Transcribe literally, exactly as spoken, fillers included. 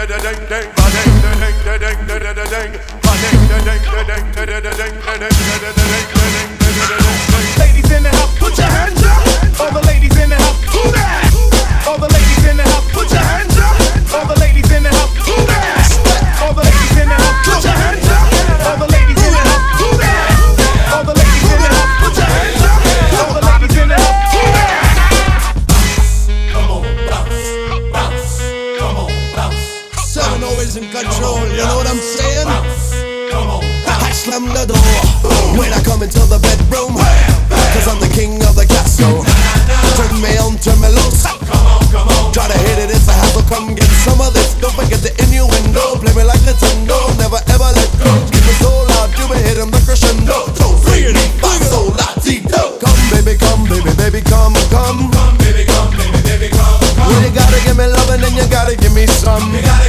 Ladies in the house, put your hands up. All the ladies in the house, who that? All the ladies in the house, put your hands up. All the ladies in the house, who that? All the ladies in the house, put your hands up. All the ladies in the house, who that? All the ladies in the house, put your hands up. All the ladies in the house, who that? Come on, bounce, bounce, come on, bounce. Seven always in control, you know what I'm saying? Come on, I slam the door when I come into the bedroom, cause I'm the king of the castle. Turn me on, turn me loose. come on, come on. Try to hit it, it's a hassle, come get some of this. Don't forget the innuendo, play me like Nintendo. Never ever let go, keep it so loud, you be hitting the crescendo. So three, five, so latito. Come baby, come baby, baby, come, come. Come, baby, come, baby, baby, come, come. Well, you gotta give me love and then you gotta give me some. You gotta